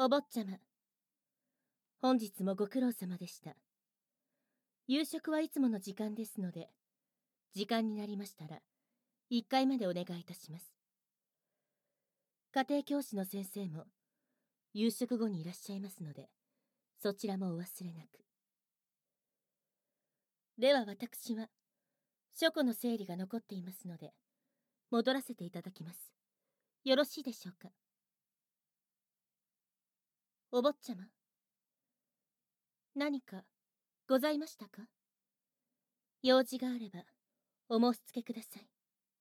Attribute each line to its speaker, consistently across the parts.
Speaker 1: お坊ちゃま、本日もご苦労様でした。夕食はいつもの時間ですので、時間になりましたら1階までお願いいたします。家庭教師の先生も夕食後にいらっしゃいますので、そちらもお忘れなく。では私は書庫の整理が残っていますので、戻らせていただきます。よろしいでしょうか。お坊ちゃま、何かございましたか？用事があればお申し付けください。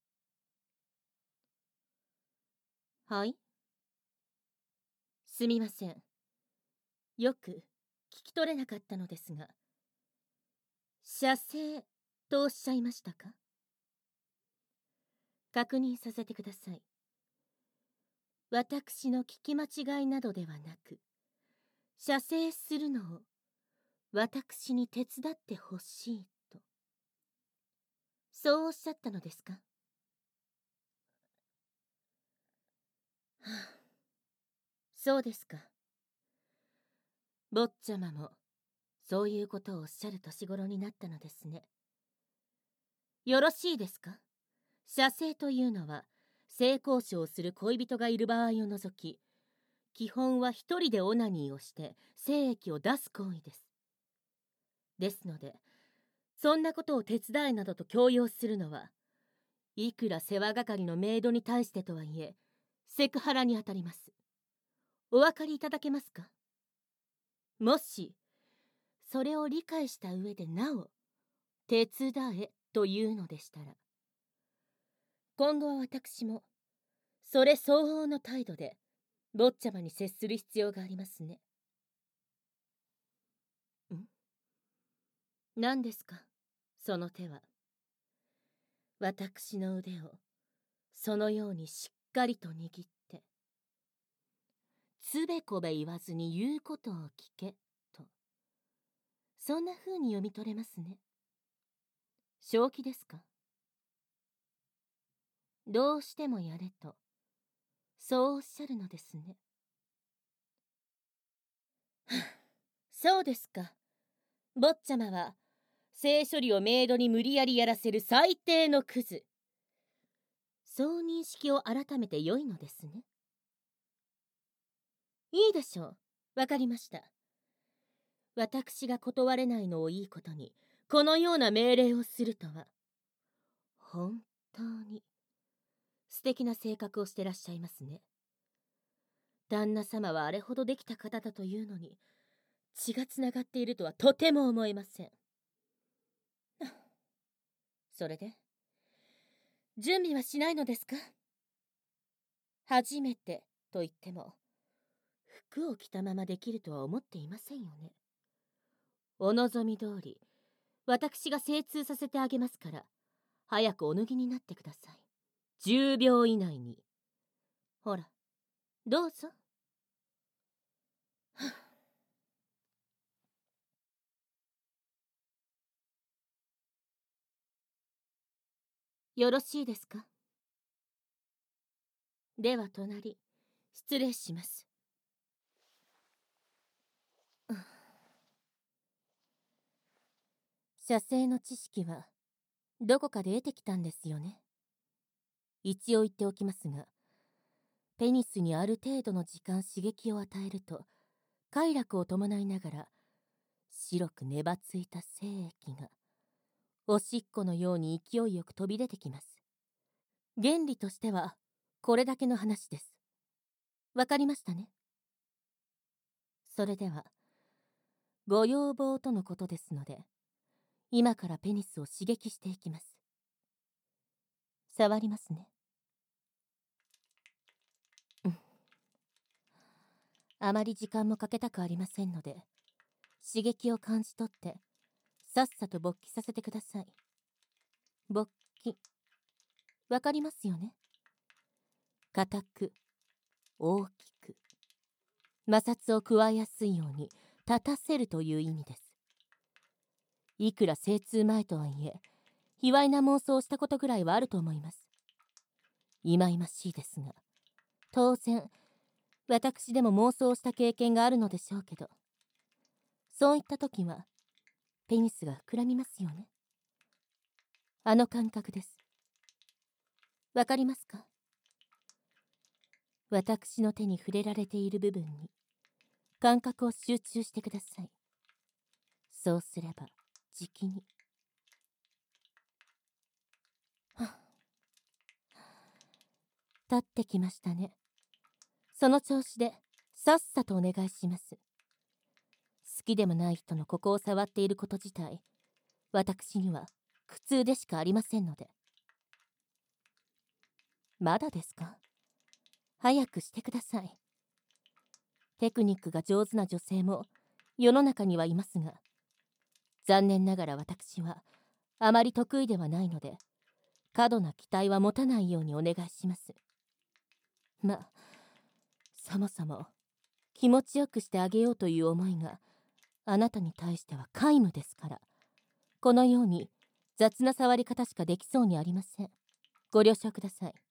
Speaker 1: はい？すみません。よく聞き取れなかったのですが、写生とおっしゃいましたか？確認させてください。私の聞き間違いなどではなく、写生するのを私に手伝ってほしいと、そうおっしゃったのですか？はあ、そうですか。坊ちゃまもそういうことをおっしゃる年頃になったのですね。よろしいですか？写生というのは性交渉をする恋人がいる場合を除き、基本は一人でオナニーをして精液を出す行為です。ですので、そんなことを手伝いなどと強要するのは、いくら世話係のメイドに対してとはいえ、セクハラにあたります。お分かりいただけますか？もし、それを理解した上でなお、手伝えというのでしたら、今後は私も、それ相応の態度で、坊ちゃまに接する必要がありますね。何ですか、その手は。私の腕をそのようにしっかりと握って、つべこべ言わずに言うことを聞けと、そんな風に読み取れますね。正気ですか？どうしてもやれと、そうおっしゃるのですね。そうですか。坊ちゃまは性処理をメイドに無理やりやらせる最低のクズ、そう認識を改めて良いのですね。いいでしょう。わかりました。私が断れないのをいいことに、このような命令をするとは、本当に素敵な性格をしてらっしゃいますね。旦那様はあれほどできた方だというのに、血がつながっているとはとても思えません。それで、準備はしないのですか？初めてと言っても、服を着たままできるとは思っていませんよね。お望み通り、私が精通させてあげますから、早くお脱ぎになってください。10秒以内に。ほら、どうぞ。よろしいですか？では隣、失礼します。写生の知識はどこかで得てきたんですよね。一応言っておきますが、ペニスにある程度の時間刺激を与えると、快楽を伴いながら白く粘ついた精液がおしっこのように勢いよく飛び出てきます。原理としてはこれだけの話です。わかりましたね。それではご要望とのことですので、今からペニスを刺激していきます。触りますね。あまり時間もかけたくありませんので、刺激を感じ取ってさっさと勃起させてください。勃起、わかりますよね。固く、大きく、摩擦を加えやすいように立たせるという意味です。いくら精通前とはいえ、卑猥な妄想をしたことぐらいはあると思います。忌々しいですが、当然私でも妄想した経験があるのでしょうけど、そういった時はペニスが膨らみますよね。あの感覚です。わかりますか？私の手に触れられている部分に感覚を集中してください。そうすればじきに。立ってきましたね。その調子でさっさとお願いします。好きでもない人のここを触っていること自体、私には苦痛でしかありませんので。まだですか？早くしてください。テクニックが上手な女性も世の中にはいますが、残念ながら私はあまり得意ではないので、過度な期待は持たないようにお願いします。そもそも気持ちよくしてあげようという思いがあなたに対しては皆無ですから、このように雑な触り方しかできそうにありません。ご了承ください。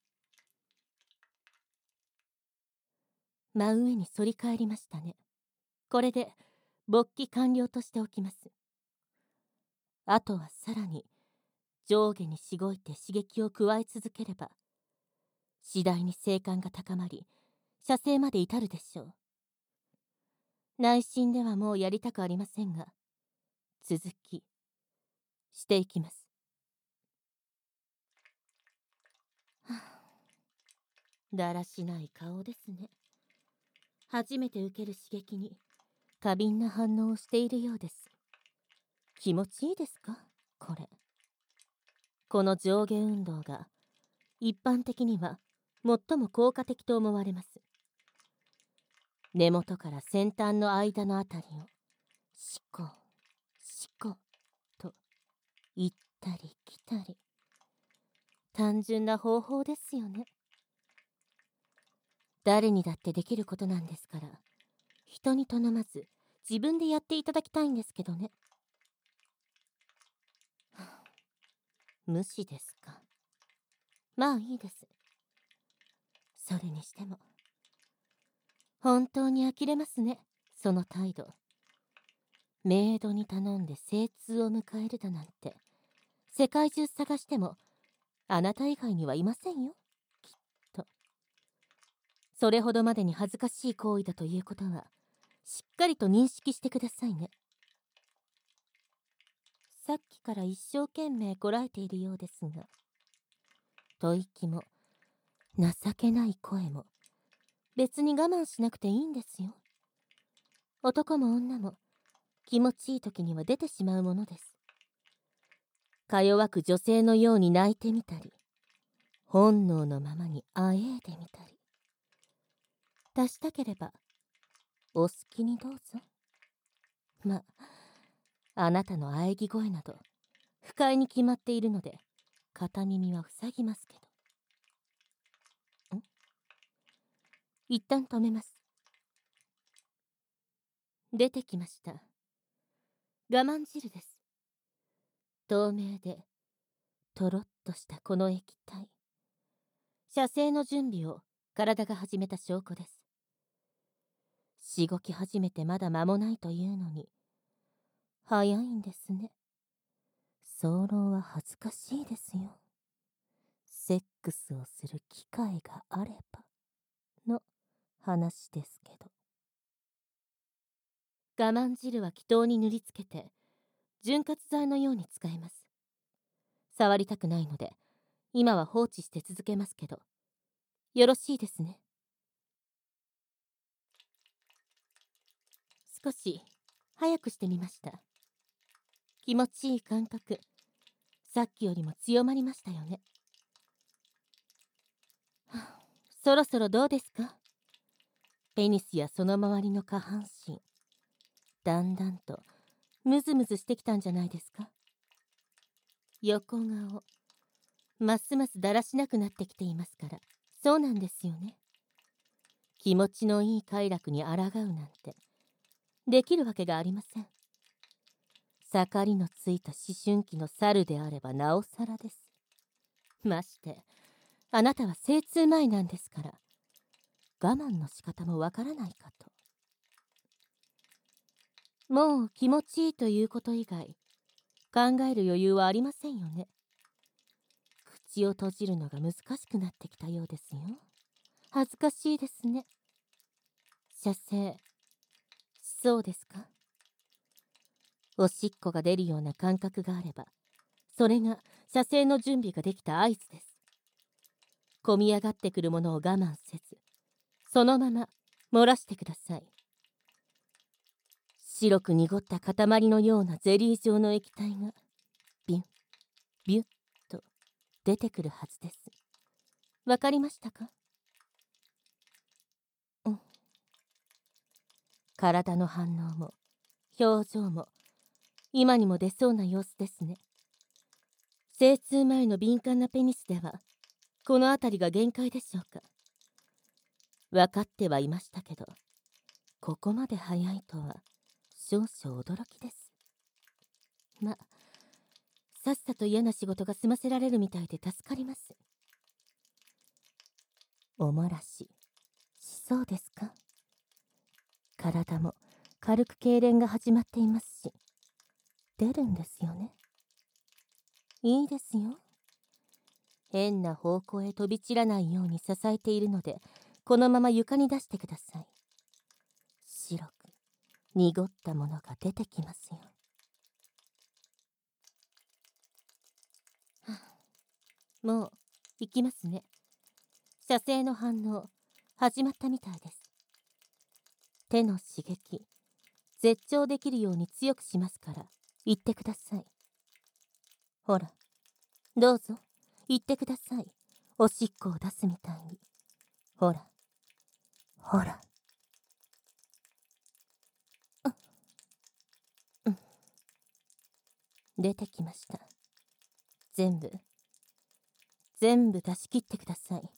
Speaker 1: 真上に反り返りましたね。これで勃起完了としておきます。あとはさらに上下にしごいて刺激を加え続ければ、次第に性感が高まり、射精まで至るでしょう。内心ではもうやりたくありませんが、続きしていきます。だらしない顔ですね。初めて受ける刺激に過敏な反応をしているようです。気持ちいいですか？これ。この上下運動が一般的には最も効果的と思われます。根元から先端の間のあたりをシコシコと行ったり来たり。単純な方法ですよね。誰にだってできることなんですから、人に頼まず自分でやっていただきたいんですけどね。無視ですか？まあいいです。それにしても本当に呆れますね、その態度。メイドに頼んで精通を迎えるだなんて、世界中探してもあなた以外にはいませんよ、きっと。それほどまでに恥ずかしい行為だということはしっかりと認識してくださいね。さっきから一生懸命こらえているようですが、吐息も情けない声も別に我慢しなくていいんですよ。男も女も気持ちいい時には出てしまうものです。か弱く女性のように泣いてみたり、本能のままにあえいでみたり。足したければお好きにどうぞ。あなたの喘ぎ声など不快に決まっているので片耳は塞ぎますけど。一旦止めます。出てきました。我慢汁です。透明でとろっとしたこの液体、射精の準備を体が始めた証拠です。しごき始めてまだ間もないというのに早いんですね。早漏は恥ずかしいですよ。セックスをする機会があればの話ですけど。我慢汁は気筒に塗りつけて潤滑剤のように使えます。触りたくないので今は放置して続けますけど、よろしいですね。少し早くしてみました。気持ちいい感覚、さっきよりも強まりましたよね。そろそろどうですか？ペニスやその周りの下半身、だんだんとムズムズしてきたんじゃないですか？横顔、ますますだらしなくなってきていますから。そうなんですよね。気持ちのいい快楽に抗うなんてできるわけがありません。盛りのついた思春期の猿であればなおさらです。ましてあなたは精通前なんですから、 我慢の仕方もわからないかと。もう気持ちいいということ以外考える余裕はありませんよね。口を閉じるのが難しくなってきたようですよ。恥ずかしいですね。射精しそうですか？おしっこが出るような感覚があれば、それが射精の準備ができた合図です。こみ上がってくるものを我慢せず、そのまま漏らしてください。白く濁った塊のようなゼリー状の液体がビュンビュッと出てくるはずです。わかりましたか？うん。体の反応も表情も今にも出そうな様子ですね。精通前の敏感なペニスではこの辺りが限界でしょうか。分かってはいましたけど、ここまで早いとは少々驚きです。ま、さっさと嫌な仕事が済ませられるみたいで助かります。おもらしそうですか？体も軽く痙攣が始まっていますし、出るんですよね。いいですよ。変な方向へ飛び散らないように支えているので、このまま床に出してください。白く濁ったものが出てきますよ。はあ、もう行きますね。射精の反応始まったみたいです。手の刺激絶頂できるように強くしますから言ってください。ほら、どうぞ言ってください。おしっこを出すみたいに。ほらほら。出てきました。全部出し切ってください。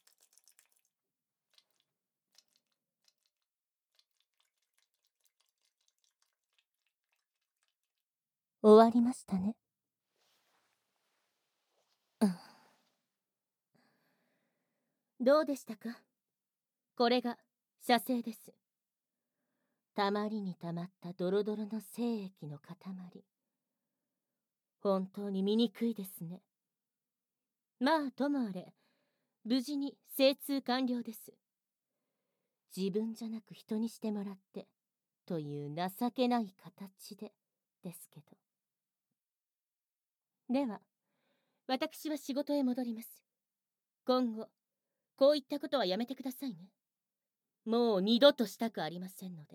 Speaker 1: 終わりましたね。どうでしたか？これが射精です。たまりにたまったドロドロの精液の塊。本当に醜いですね。まあともあれ、無事に精通完了です。自分じゃなく人にしてもらってという情けない形でですけど。では私は仕事へ戻ります。今後こういったことはやめてくださいね。もう二度としたくありませんので。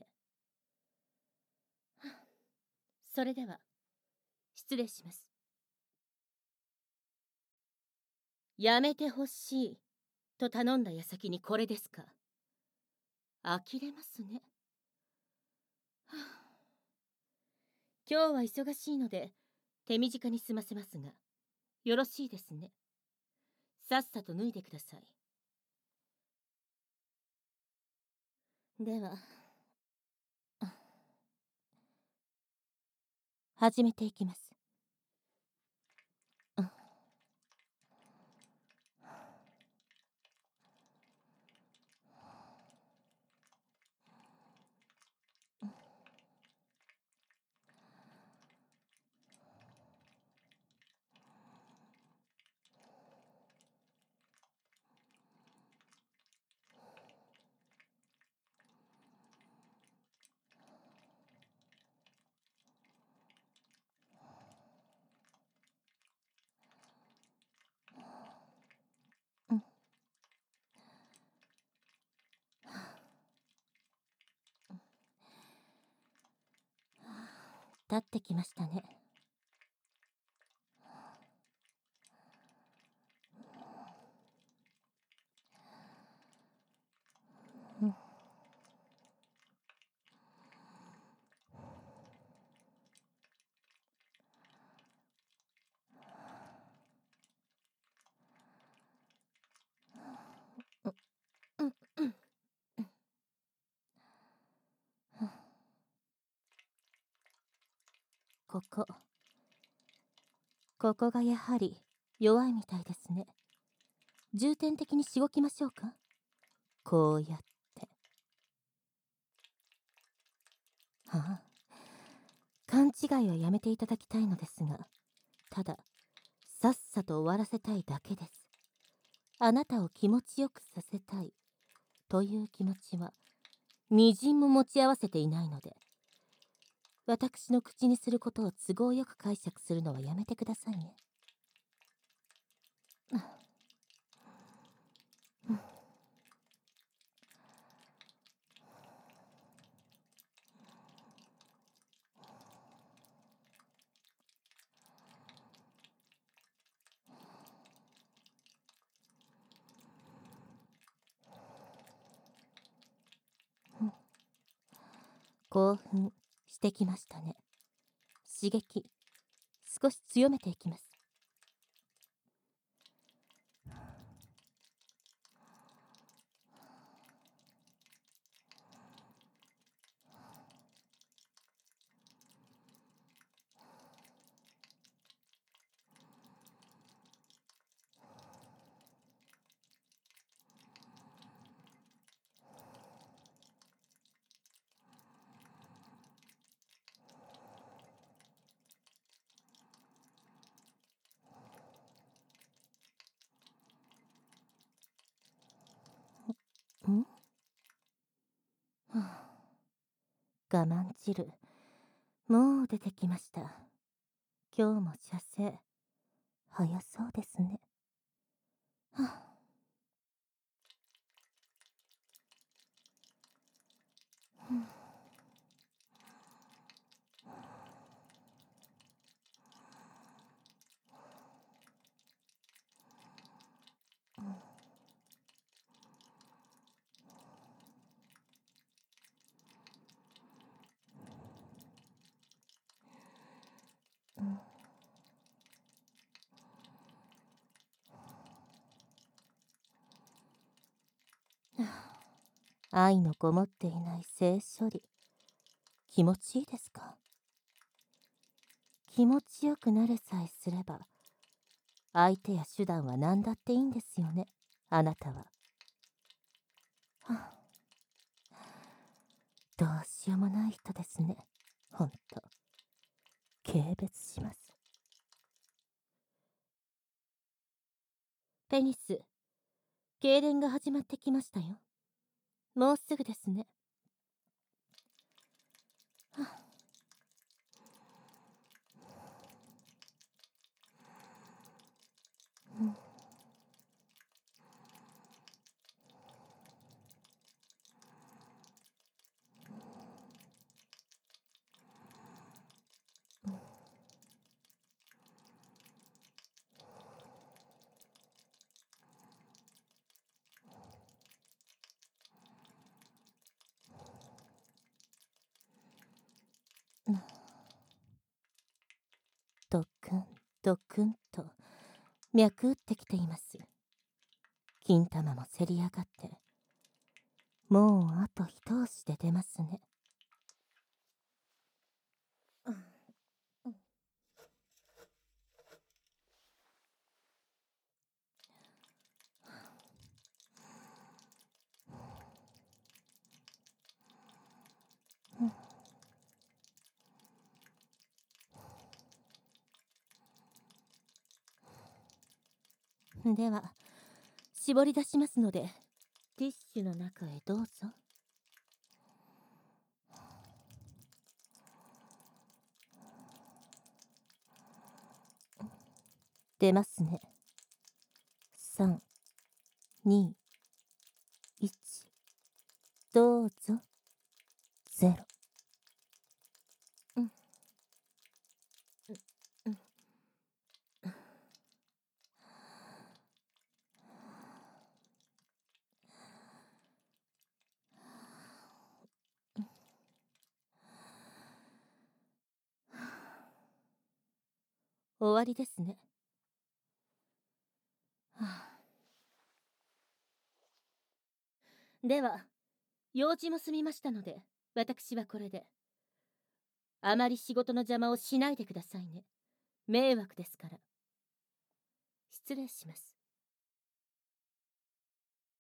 Speaker 1: それでは失礼します。やめてほしいと頼んだ矢先にこれですか？呆れますね。今日は忙しいので手短に済ませますが、よろしいですね。さっさと脱いでください。では始めていきます。立ってきましたね。ここがやはり弱いみたいですね。重点的にしごきましょうか。こうやってはあ、勘違いはやめていただきたいのですが、たださっさと終わらせたいだけです。あなたを気持ちよくさせたいという気持ちはみじんも持ち合わせていないので、私の口にすることを都合よく解釈するのはやめてくださいね。興奮してきましたね。刺激少し強めていきます。ん？はあ、我慢汁もう出てきました。今日も射精早そうですね。はあ、愛のこもっていない性処理気持ちいいですか？気持ちよくなれさえすれば相手や手段は何だっていいんですよね、あなたは。はあ、どうしようもない人ですね。ほんと軽蔑します。ペニス、痙攣が始まってきましたよ。もうすぐですね。はあ、ドクンドクンと脈打ってきています。金玉もせり上がってもうあと一押しで出ますね。では絞り出しますのでティッシュの中へどうぞ。出ますね。3、2、1、どうぞ。0。終わりですね。はあ、では用事も済みましたので私はこれで。あまり仕事の邪魔をしないでくださいね。迷惑ですから。失礼します。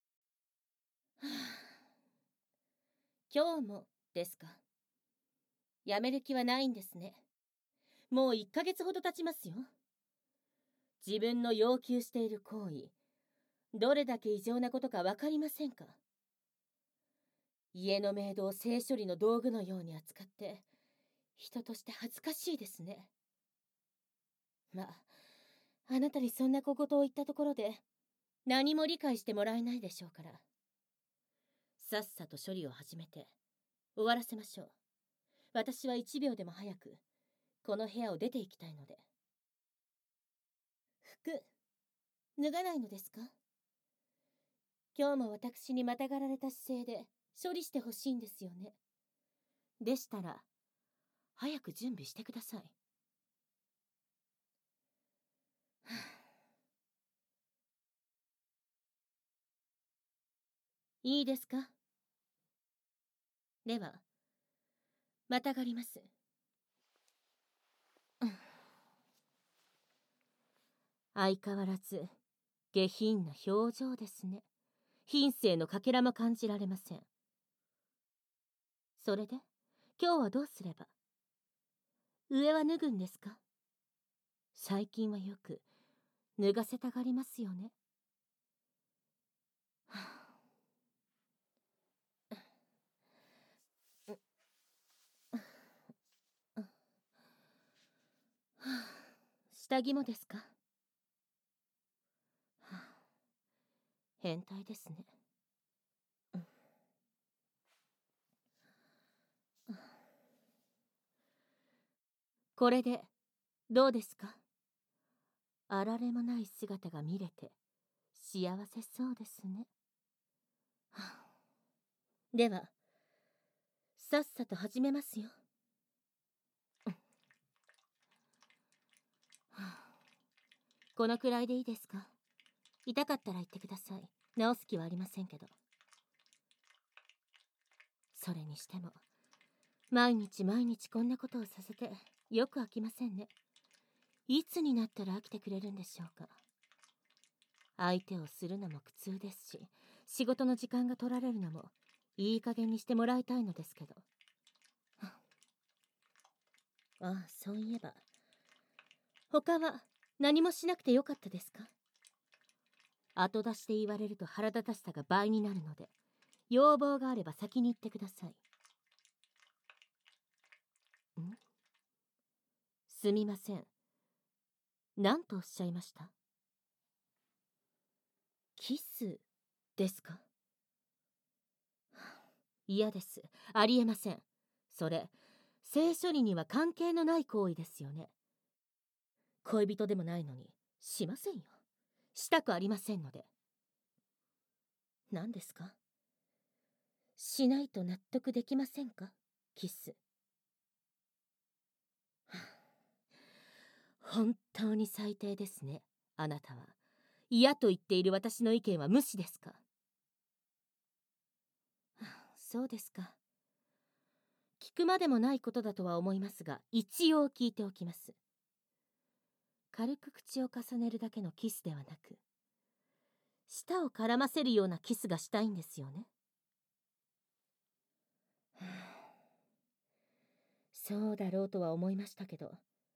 Speaker 1: はあ、今日もですか。 やめる気はないんですね。もう1ヶ月ほど経ちますよ。自分の要求している行為、どれだけ異常なことかわかりませんか？家のメイドを性処理の道具のように扱って、人として恥ずかしいですね。まあ、あなたにそんな小言を言ったところで、何も理解してもらえないでしょうから。さっさと処理を始めて、終わらせましょう。私は1秒でも早く、この部屋を出て行きたいので。服、脱がないのですか？今日も私にまたがられた姿勢で処理してほしいんですよね。でしたら、早く準備してください。いいですか？では、またがります。相変わらず、下品な表情ですね。品性のかけらも感じられません。それで、今日はどうすれば？上は脱ぐんですか？最近はよく、脱がせたがりますよね。下着もですか？変態ですね。これで、どうですか？あられもない姿が見れて、幸せそうですね。では、さっさと始めますよ。このくらいでいいですか？痛かったら言ってください。治す気はありませんけど。それにしても、毎日毎日こんなことをさせて、よく飽きませんね。いつになったら飽きてくれるんでしょうか。相手をするのも苦痛ですし、仕事の時間が取られるのも、いい加減にしてもらいたいのですけど。ああ、そういえば。他は何もしなくてよかったですか？後出しで言われると腹立たしさが倍になるので、要望があれば先に言ってください。すみません。何とおっしゃいました？キスですか？嫌です。ありえません。それ、性処理には関係のない行為ですよね。恋人でもないのに、しませんよ。したくありませんので。何ですか？しないと納得できませんか？キス。本当に最低ですね、あなたは。嫌と言っている私の意見は無視ですか？そうですか。聞くまでもないことだとは思いますが、一応聞いておきます。軽く口を重ねるだけのキスではなく、舌を絡ませるようなキスがしたいんですよね。そうだろうとは思いましたけど、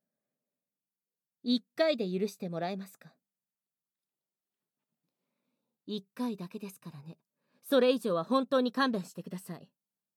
Speaker 1: 一回で許してもらえますか？一回だけですからね。それ以上は本当に勘弁してください。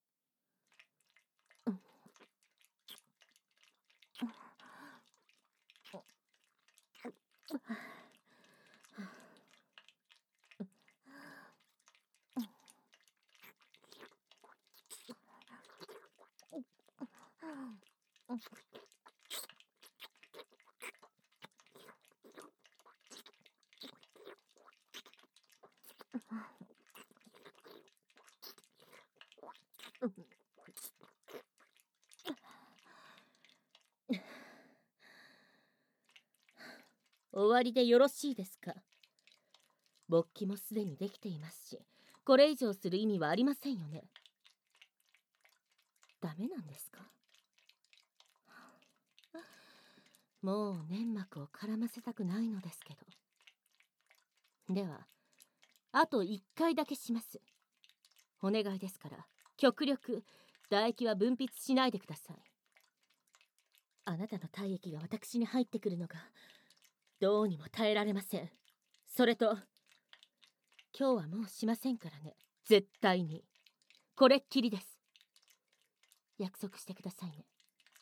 Speaker 1: 終わりでよろしいですか？勃起もすでにできていますし、これ以上する意味はありませんよね。ダメなんですか？もう粘膜を絡ませたくないのですけど。では、あと1回だけします。お願いですから、極力唾液は分泌しないでください。 あなたの体液が私に入ってくるのがどうにも耐えられません。それと今日はもうしませんからね。絶対に。これっきりです。約束してくださいね。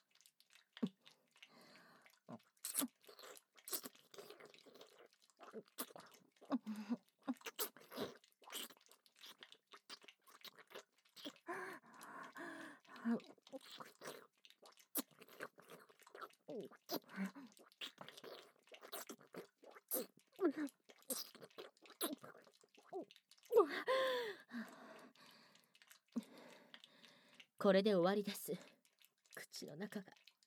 Speaker 1: これで終わりです。口の中が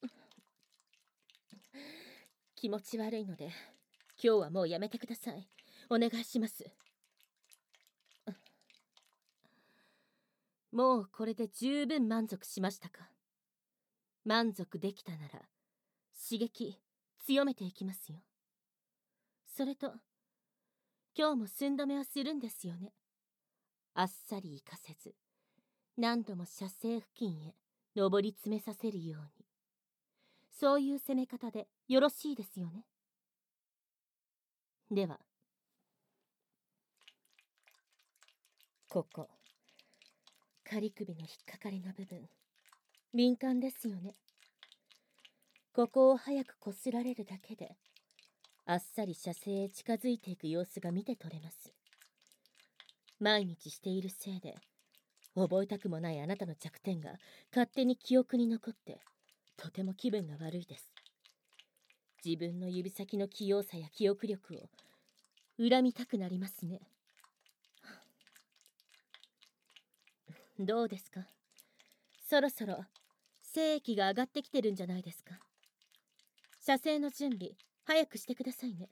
Speaker 1: 気持ち悪いので今日はもうやめてください。お願いします。もうこれで十分満足しましたか？満足できたなら刺激強めていきますよ。それと今日も寸止めはするんですよね。あっさり行かせず何度も射精付近へ上り詰めさせるように。そういう攻め方でよろしいですよね。ではここ仮首の引っかかりの部分、敏感ですよね。ここを早くこすられるだけであっさり射精へ近づいていく様子が見て取れます。毎日しているせいで覚えたくもないあなたの弱点が勝手に記憶に残ってとても気分が悪いです。自分の指先の器用さや記憶力を恨みたくなりますね。どうですか？そろそろ精液が上がってきてるんじゃないですか？射精の準備早くしてくださいね。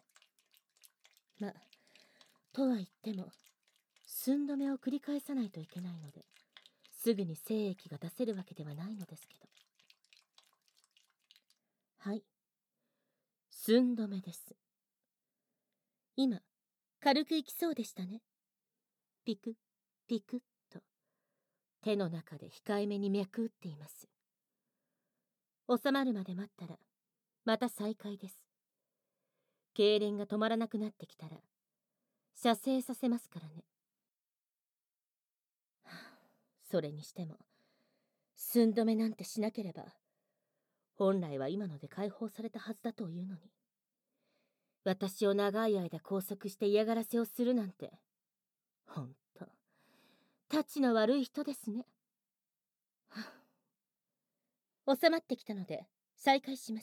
Speaker 1: とは言っても寸止めを繰り返さないといけないのですぐに精液が出せるわけではないのですけど。はい、寸止めです。今軽くいきそうでしたね。ピクピクっと手の中で控えめに脈打っています。収まるまで待ったらまた再開です。痙攣が止まらなくなってきたら射精させますからね。それにしても寸止めなんてしなければ本来は今ので解放されたはずだというのに、私を長い間拘束して嫌がらせをするなんてほんとたちの悪い人ですね。収まってきたので再開します。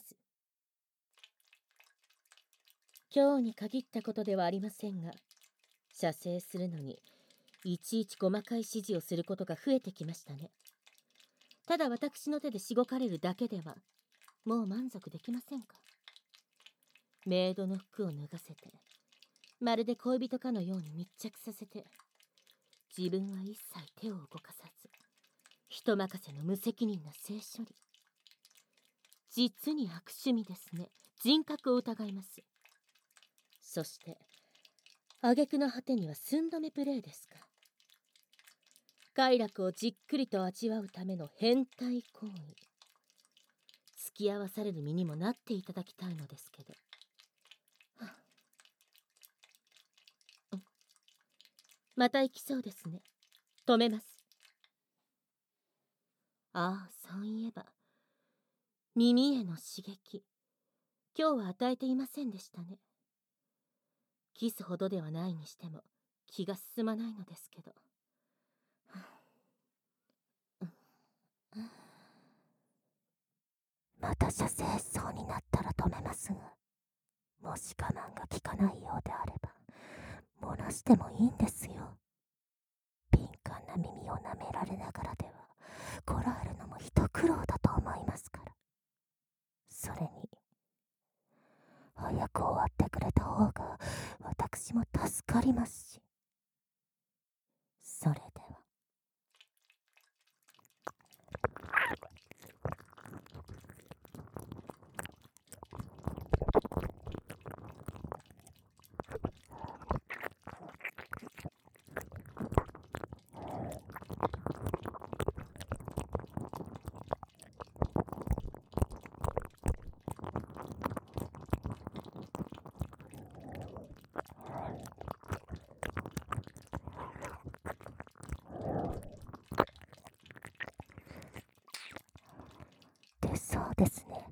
Speaker 1: 今日に限ったことではありませんが、射精するのにいちいち細かい指示をすることが増えてきましたね。ただ私の手でしごかれるだけではもう満足できませんか？メイドの服を脱がせてまるで恋人かのように密着させて、自分は一切手を動かさず人任せの無責任な性処理。実に悪趣味ですね。人格を疑います。そして挙句の果てには寸止めプレイですか。快楽をじっくりと味わうための変態行為。付き合わされる身にもなっていただきたいのですけど。また行きそうですね。止めます。ああ、そういえば耳への刺激今日は与えていませんでしたね。キスほどではないにしても気が進まないのですけど。
Speaker 2: また射精しそうになったら止めますが、もし我慢が効かないようであれば漏らしてもいいんですよ。敏感な耳を舐められながらではこらえるのも一苦労だと思いますから。それに早く終わってくれた方が私も助かりますし。それでは。 ですね。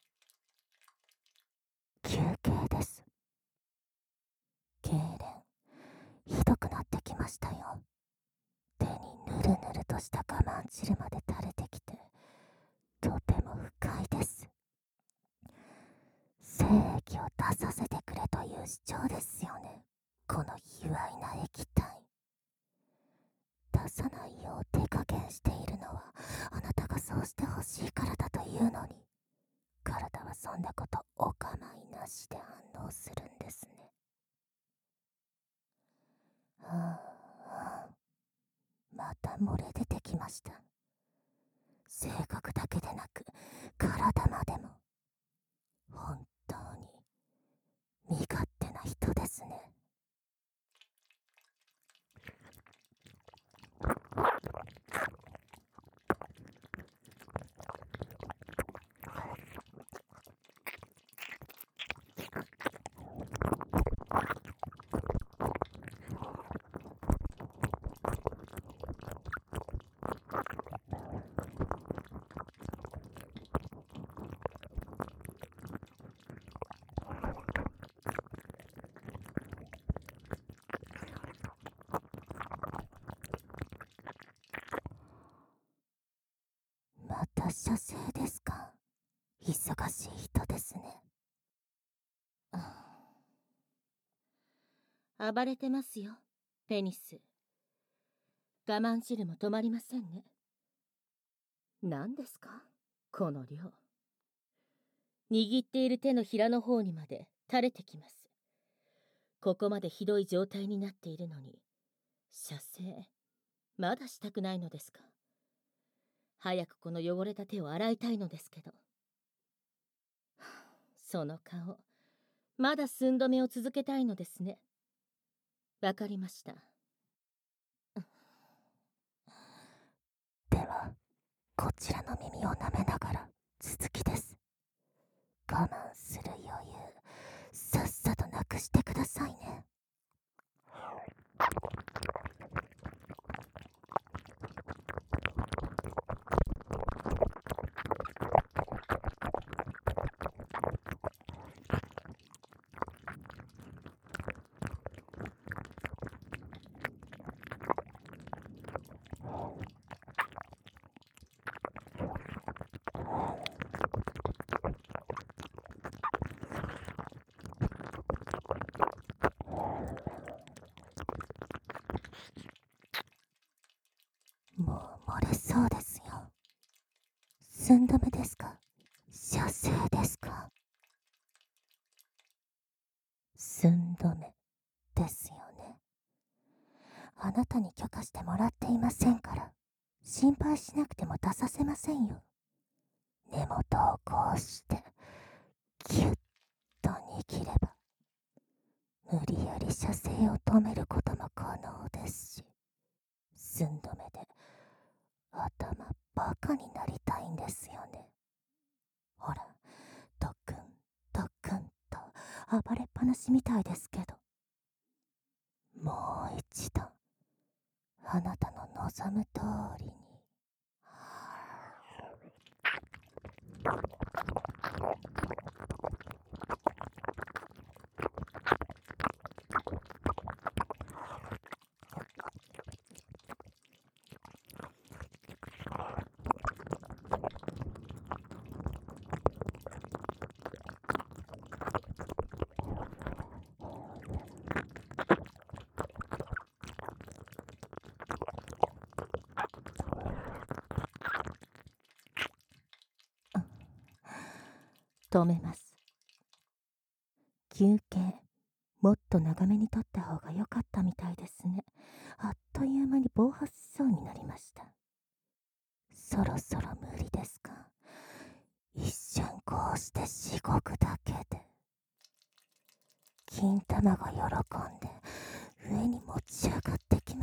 Speaker 2: 休憩です。痙攣、ひどくなってきましたよ。手にぬるぬるとした我慢汁まで垂れてきて、とても不快です。精液を出させてくれという主張ですよね。この卑猥な液体。出さないよう手加減しているのはあなたがそうしてほしいからだというのに、体はそんなことお構いなしで反応するんですね。また漏れ出てきました。性格だけでなく体までも。本当に身勝手な人ですね。また射精ですか。忙しい人ですね。
Speaker 1: 暴れてますよ、ペニス。我慢汁も止まりませんね。何ですかこの量。握っている手のひらの方にまで垂れてきます。ここまでひどい状態になっているのに、射精、まだしたくないのですか。早くこの汚れた手を洗いたいのですけど。その顔、まだ寸止めを続けたいのですね。わかりました。
Speaker 2: では、こちらの耳を舐めながら続きです。我慢する余裕、さっさとなくしてくださいね。もう漏れそうですよ。寸止めですか、射精ですか。寸止めですよね。あなたに許可してもらっていませんから、心配しなくても出させませんよ。根元をこうしてギュッと握れば、無理やり射精を止めることも可能ですし、寸止めで頭バカになりたいんですよね。ほら、ドクンドクンと暴れっぱなしみたいですけど、もう一度あなたの望む通りに。止めます。休憩、もっと長めにとった方が良かったみたいですね。あっという間に暴発しそうになりました。そろそろ無理ですか。一瞬こうしてしごくだけで、金玉が喜んで上に持ち上がってきます。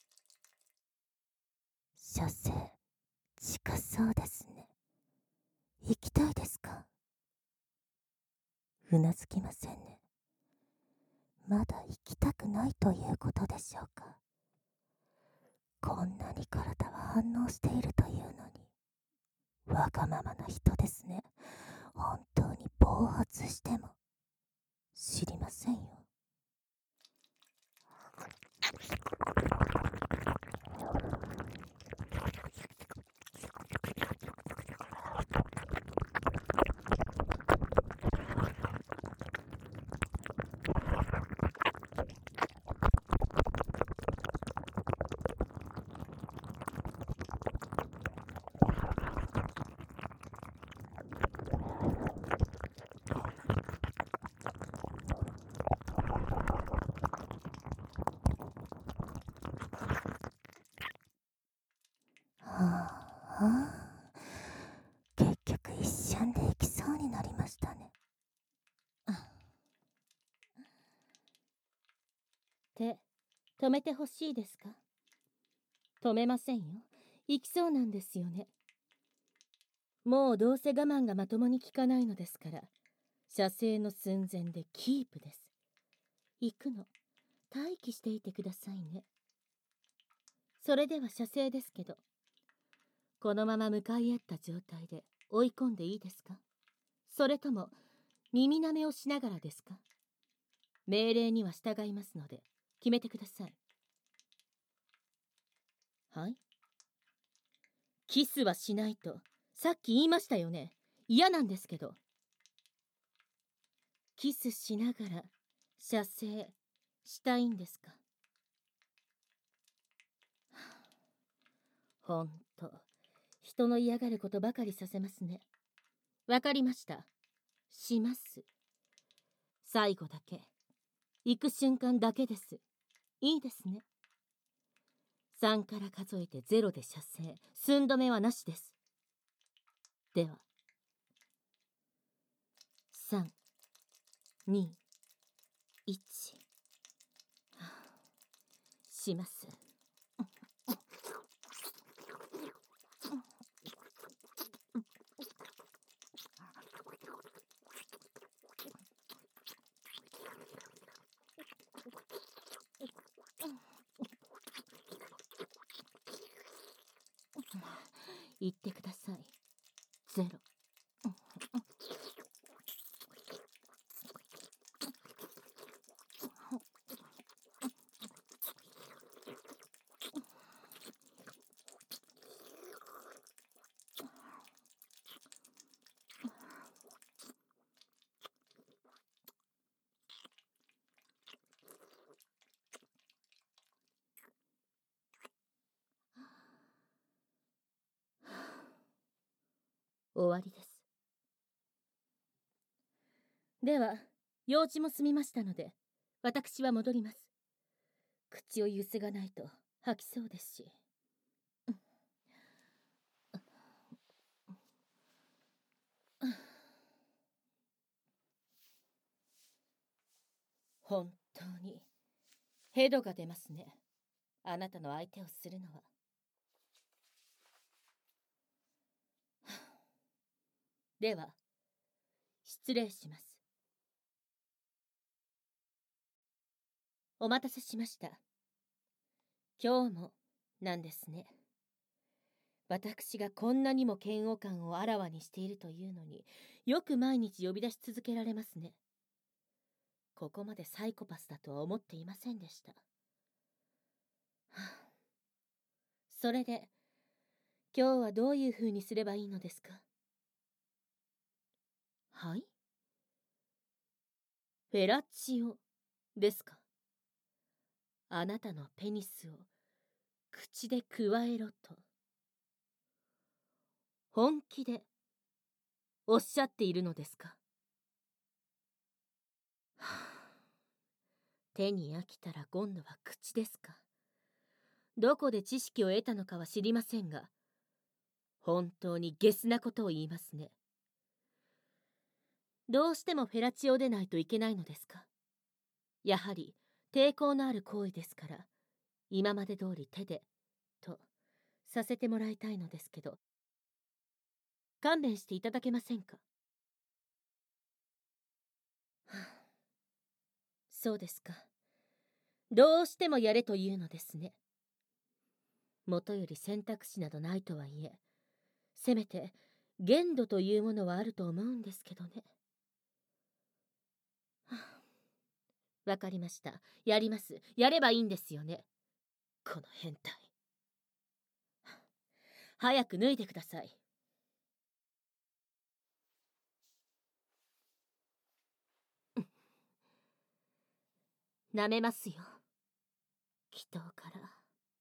Speaker 2: 射精、近そうですね。行きたいですか。うなずきませんね。まだ行きたくないということでしょうか。こんなに体は反応しているというのに、 わがままな人ですね。本当に暴発しても知りませんよ。結局一瞬で行きそうになりましたね。
Speaker 1: 手、止めてほしいですか？止めませんよ。行きそうなんですよね。もうどうせ我慢がまともに効かないのですから、射精の寸前でキープです。行くの、待機していてくださいね。それでは射精ですけど、このまま向かい合った状態で追い込んでいいですか？それとも耳舐めをしながらですか？命令には従いますので決めてください。はい？キスはしないとさっき言いましたよね。嫌なんですけど。キスしながら射精したいんですか？ほんと、人の嫌がることばかりさせますね。わかりました。します。最後だけ。行く瞬間だけです。いいですね。3から数えて0で射精。寸止めはなしです。では、3、2、1。します。言ってください。0。終わりです。では、用事も済みましたので、私は戻ります。口をゆすがないと吐きそうですし。本当にヘドが出ますね。あなたの相手をするのは。では、失礼します。お待たせしました。今日もなんですね。私がこんなにも嫌悪感をあらわにしているというのによく毎日呼び出し続けられますね。ここまでサイコパスだとは思っていませんでした。それで今日はどういう風にすればいいのですか？はい？フェラチオですか？あなたのペニスを口でくわえろと本気でおっしゃっているのですか？手に飽きたら今度は口ですか？どこで知識を得たのかは知りませんが、本当にゲスなことを言いますね。どうしてもフェラチオでないといけないのですか？やはり抵抗のある行為ですから、今まで通り手で、とさせてもらいたいのですけど、勘弁していただけませんか？そうですか。どうしてもやれというのですね。もとより選択肢などないとはいえ、せめて限度というものはあると思うんですけどね。わかりました。やります。やればいいんですよね。この変態。早く脱いでください。舐めますよ。祈祷から。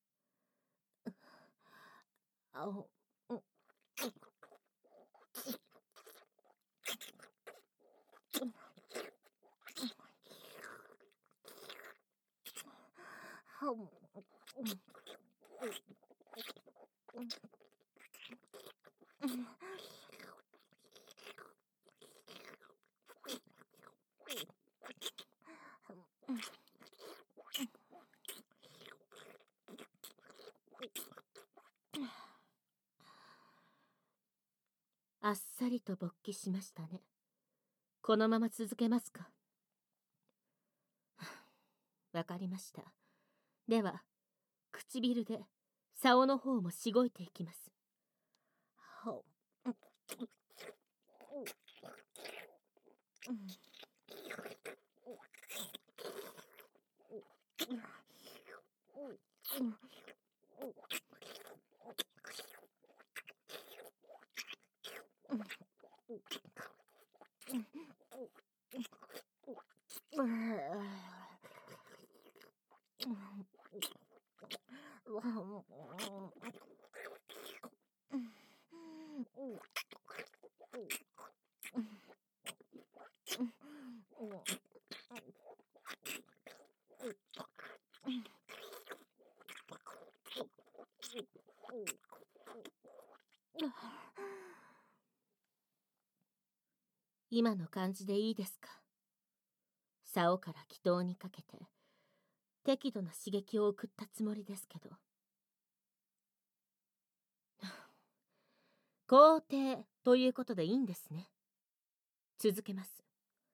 Speaker 1: あっさりと勃起しましたね。このまま続けますか？わかりました。では、唇で竿の方もしごいていきます。今の感じでいいですか？竿から祈祷にかけて適度な刺激を送ったつもりですけど。肯定ということでいいんですね。続けます。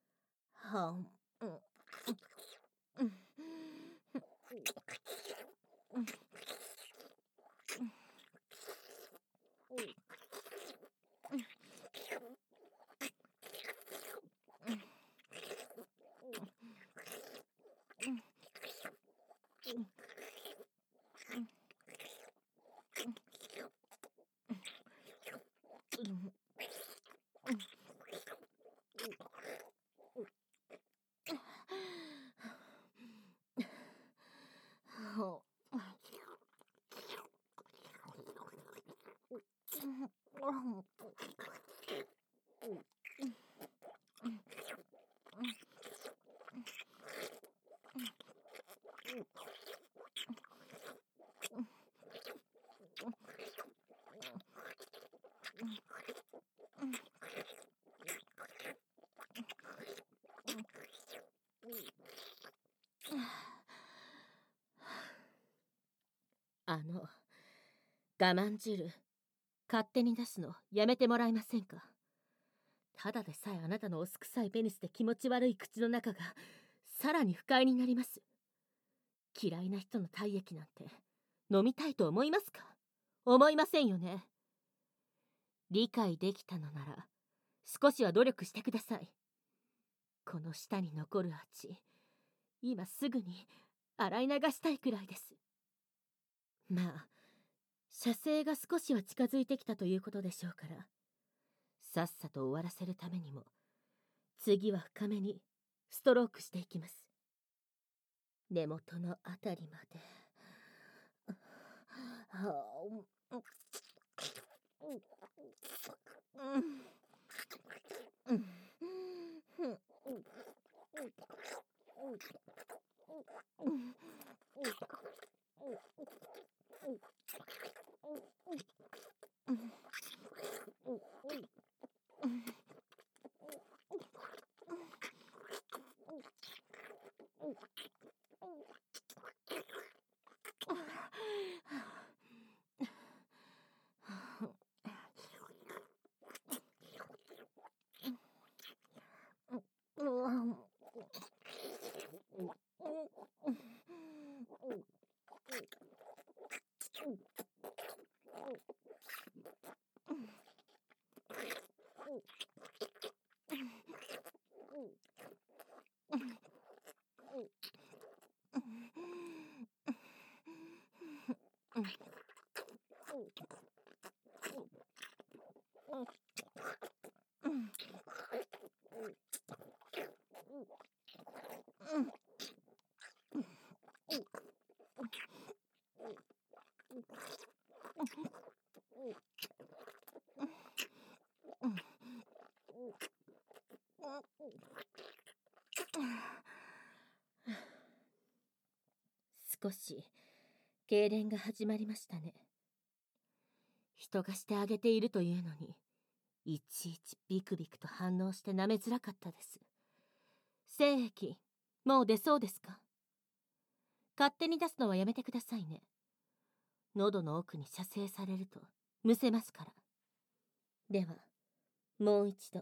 Speaker 1: 我慢汁、勝手に出すのやめてもらえませんか？ただでさえあなたのおすくさいペニスで気持ち悪い口の中がさらに不快になります。嫌いな人の体液なんて飲みたいと思いますか？思いませんよね。理解できたのなら少しは努力してください。この舌に残る味、今すぐに洗い流したいくらいです。まあ、射精が少しは近づいてきたということでしょうから、さっさと終わらせるためにも次は深めにストロークしていきます。根元のあたりまで。 少し痙攣が始まりましたね。人がしてあげているというのに、いちいちビクビクと反応して舐めづらかったです。精液、もう出そうですか？勝手に出すのはやめてくださいね。喉の奥に射精されるとむせますから。では、もう一度。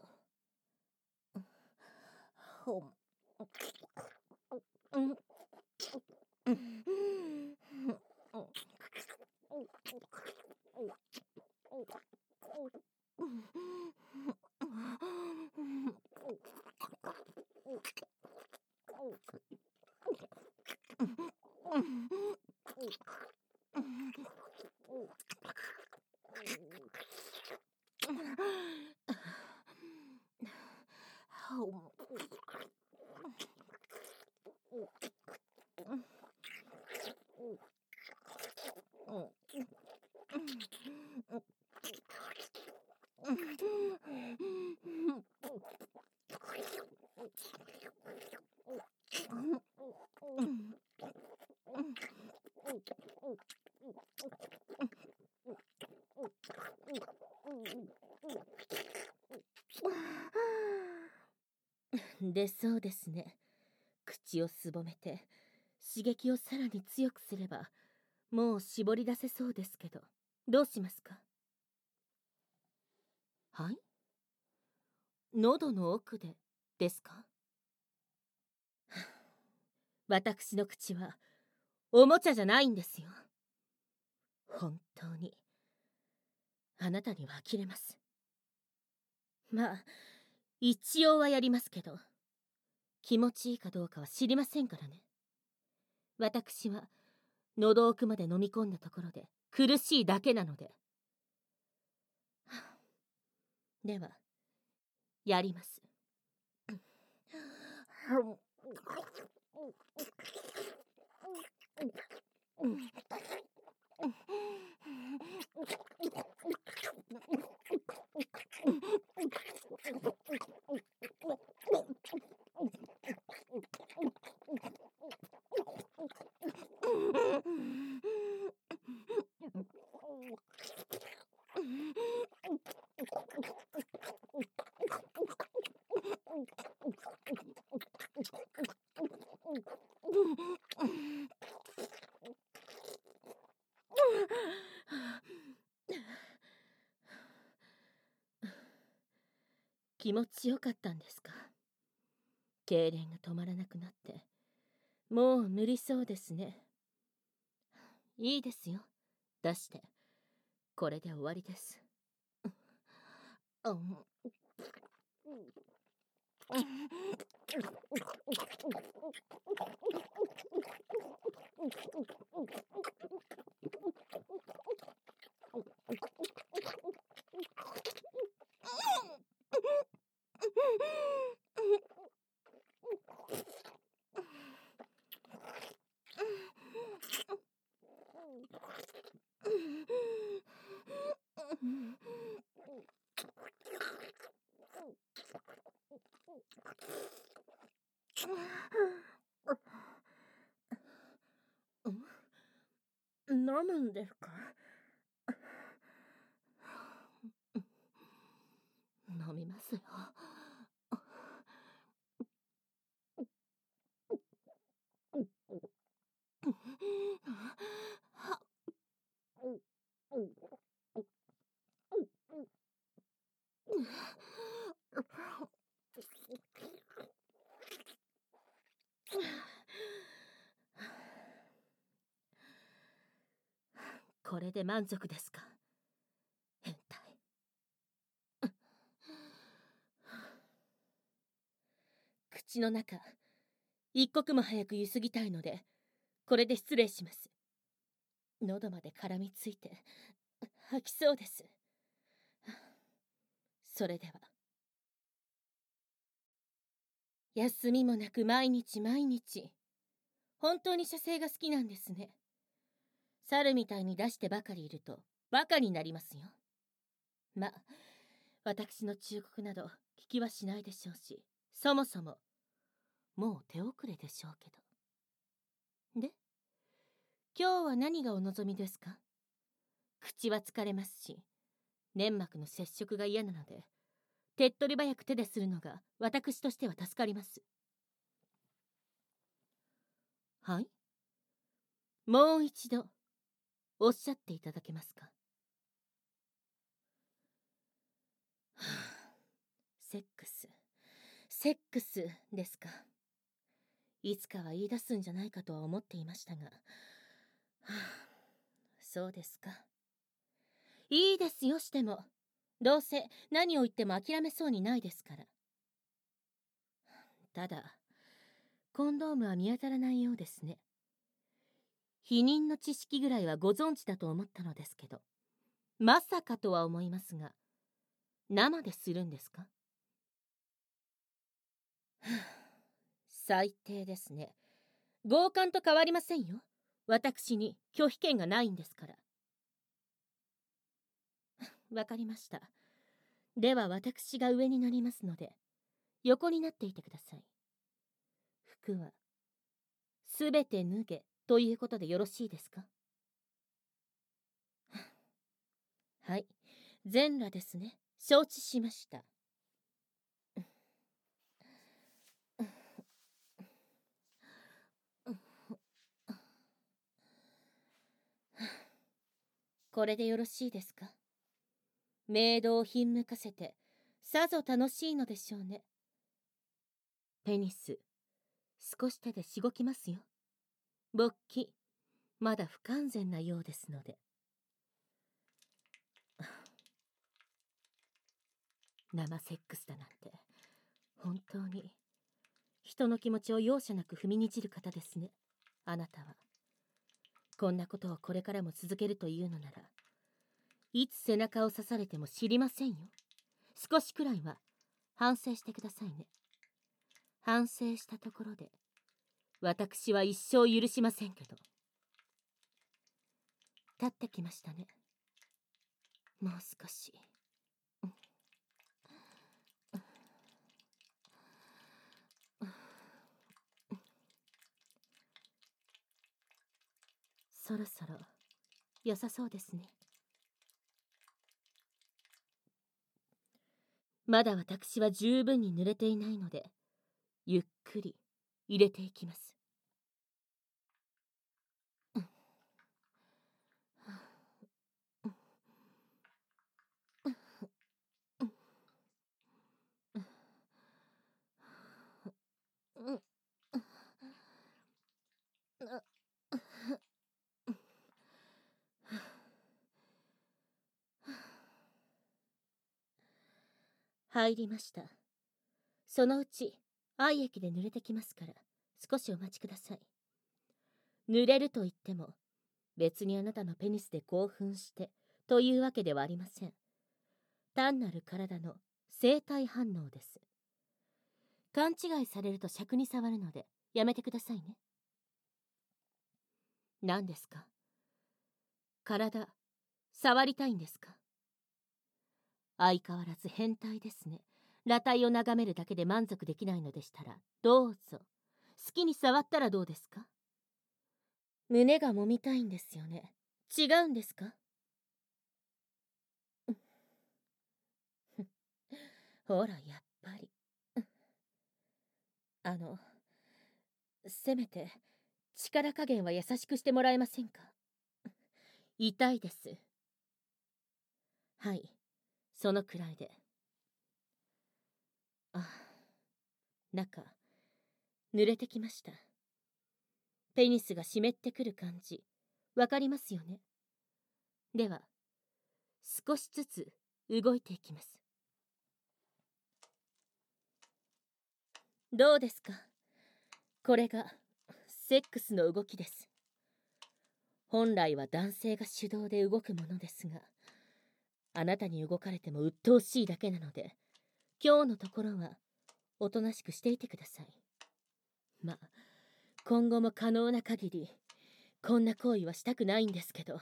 Speaker 1: でそうですね。口をすぼめて刺激をさらに強くすればもう絞り出せそうですけど、どうしますか？はい？喉の奥でですか？私の口はおもちゃじゃないんですよ。本当にあなたには呆れます。まあ一応はやりますけど、気持ちいいかどうかは知りませんからね。私は喉奥まで飲み込んだところで苦しいだけなので。ではやります。気持ちよかったんですか？痙攣が止まらなくなって。もう無理そうですね。いいですよ、出して。これで終わりです。飲むんですか？飲みますよ。これで満足ですか？変態。口の中一刻も早くゆすぎたいので、これで失礼します。喉まで絡みついて吐きそうです。それでは。休みもなく毎日毎日。本当に射精が好きなんですね。猿みたいに出してばかりいるとバカになりますよ。ま、私の忠告など聞きはしないでしょうし、 そもそももう手遅れでしょうけど。で、今日は何がお望みですか？口は疲れますし、粘膜の接触が嫌なので、手っ取り早く手でするのが私としては助かります。はい？もう一度おっしゃっていただけますか？セックス、セックスですか。いつかは言い出すんじゃないかとは思っていましたが、そうですか。いいですよ、しても。どうせ何を言っても諦めそうにないですから。ただ、コンドームは見当たらないようですね。避妊の知識ぐらいはご存知だと思ったのですけど、まさかとは思いますが、生でするんですか？最低ですね。強姦と変わりませんよ。私に拒否権がないんですから。わかりました。では私が上になりますので、横になっていてください。服はすべて脱げということでよろしいですか？はい、全裸ですね。承知しました。これでよろしいですか？メイドをひんむかせてさぞ楽しいのでしょうね。ペニス少し手でしごきますよ。勃起まだ不完全なようですので。生セックスだなんて本当に人の気持ちを容赦なく踏みにじる方ですね。あなたはこんなことをこれからも続けるというのなら、いつ背中を刺されても知りませんよ。少しくらいは反省してくださいね。反省したところで私は一生許しませんけど。立ってきましたね。もう少し。そろそろ良さそうですね。まだ私は十分に濡れていないので、ゆっくり入れていきます。入りました。そのうち愛液で濡れてきますから、少しお待ちください。濡れると言っても、別にあなたのペニスで興奮してというわけではありません。単なる体の生体反応です。勘違いされると尺に触るのでやめてくださいね。何ですか？体触りたいんですか？相変わらず変態ですね。裸体を眺めるだけで満足できないのでしたら、どうぞ好きに触ったらどうですか？胸が揉みたいんですよね。違うんですか？ほら、やっぱり。あの、せめて力加減は優しくしてもらえませんか？痛いです。はい、そのくらいで。あ、中濡れてきました。ペニスが湿ってくる感じわかりますよね。では少しずつ動いていきます。どうですか？これがセックスの動きです。本来は男性が主導で動くものですが、あなたに動かれても鬱陶しいだけなので、今日のところはおとなしくしていてください。まあ、今後も可能な限りこんな行為はしたくないんですけど、好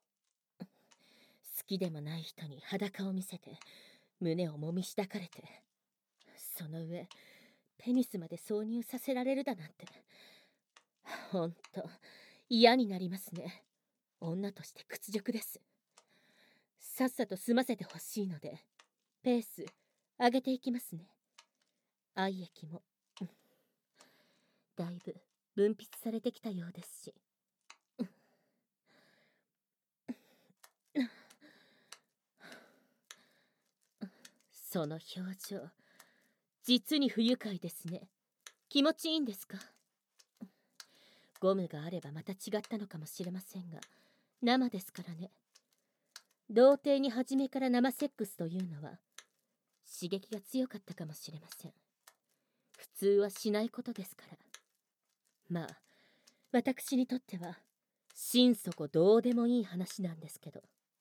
Speaker 1: きでもない人に裸を見せて胸をもみしだかれて、その上ペニスまで挿入させられるだなんて、ほんと嫌になりますね。女として屈辱です。さっさと済ませてほしいので、ペース上げていきますね。愛液もだいぶ分泌されてきたようですし。その表情、実に不愉快ですね。気持ちいいんですか？ゴムがあればまた違ったのかもしれませんが、生ですからね。童貞に初めから生セックスというのは刺激が強かったかもしれません。普通はしないことですから。まあ私にとっては心底どうでもいい話なんですけど。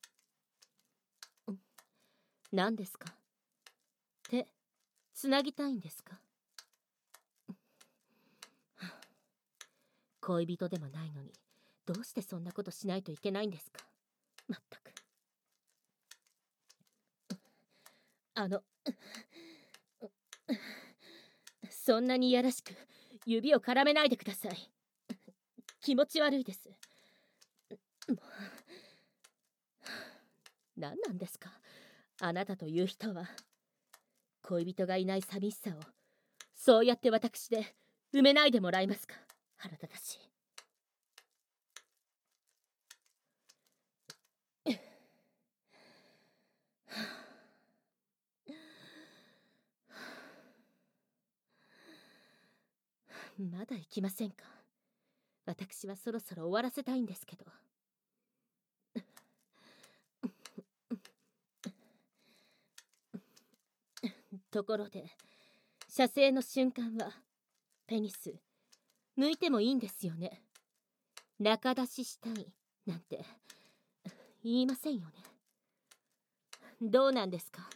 Speaker 1: 何ですか？手つなぎたいんですか？恋人でもないのにどうしてそんなことしないといけないんですか？まったく。そんなにいやらしく指を絡めないでください。気持ち悪いです。もう何なんですか、あなたという人は。恋人がいない寂しさをそうやって私で埋めないでもらえますか？腹立たしい。まだ行きませんか？私はそろそろ終わらせたいんですけど。ところで射精の瞬間はペニス抜いてもいいんですよね？中出ししたいなんて言いませんよね？どうなんですか？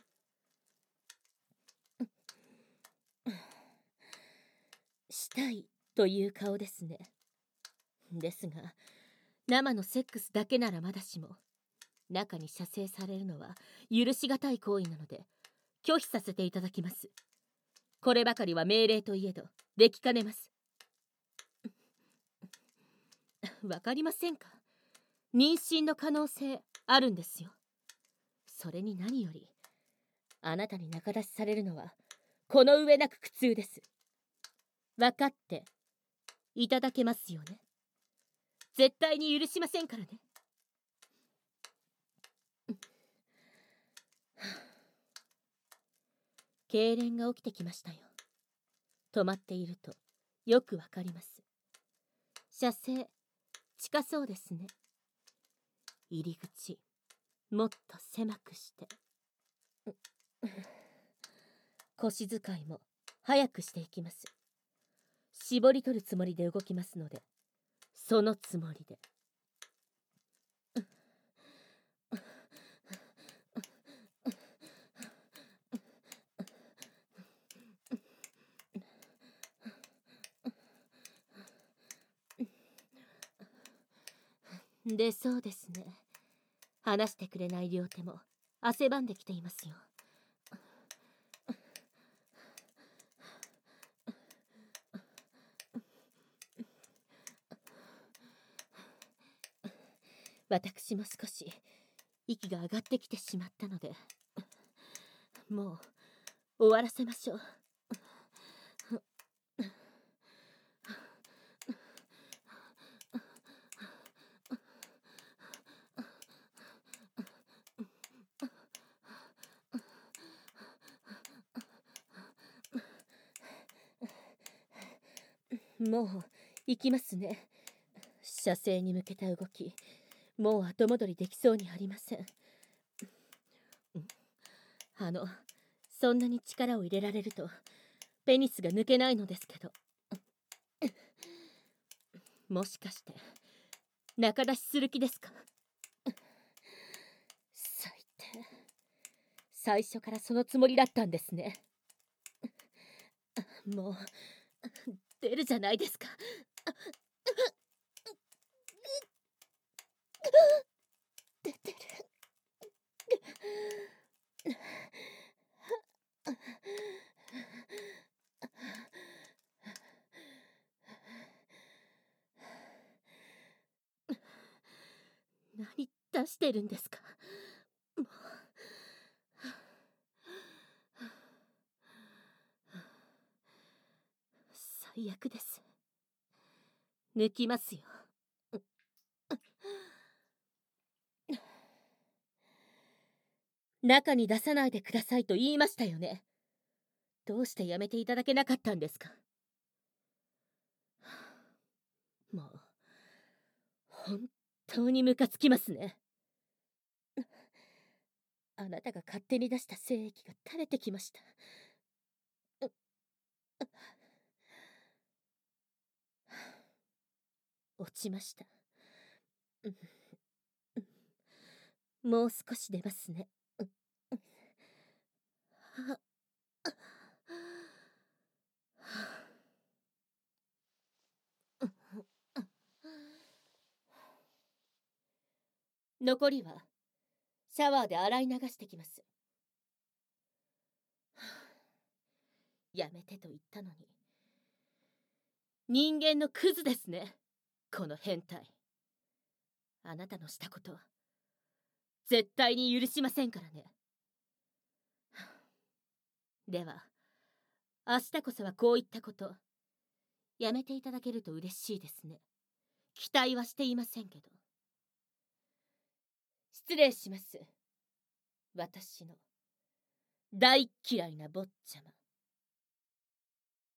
Speaker 1: したいという顔ですね。ですが生のセックスだけならまだしも、中に射精されるのは許しがたい行為なので拒否させていただきます。こればかりは命令といえどできかねます。わかりませんか？妊娠の可能性あるんですよ。それに何よりあなたに仲出しされるのはこの上なく苦痛です。分かっていただけますよね？絶対に許しませんからね。痙攣が起きてきましたよ。止まっているとよくわかります。射精近そうですね。入り口もっと狭くして、腰使いも早くしていきます。絞り取るつもりで動きますので、そのつもりで。でそうですね。話してくれない両手も汗ばんできていますよ。私も少し息が上がってきてしまったので、もう終わらせましょう。もう行きますね。射精に向けた動き、もう後戻りできそうにありません。そんなに力を入れられるとペニスが抜けないのですけど。もしかして仲出しする気ですか？最低。最初からそのつもりだったんですね。もう出るじゃないですか。出てる。 してるんですか？もう最悪です。抜きますよ。中に出さないでくださいと言いましたよね。どうしてやめていただけなかったんですか？もう本当にムカつきますね。あなたが勝手に出した精液が垂れてきました。落ちました。もう少し出ますね。残りはシャワーで洗い流してきます。やめてと言ったのに。人間のクズですね、この変態。あなたのしたこと絶対に許しませんからね。では明日こそはこういったことやめていただけると嬉しいですね。期待はしていませんけど。失礼します。私の大嫌いな坊ちゃま。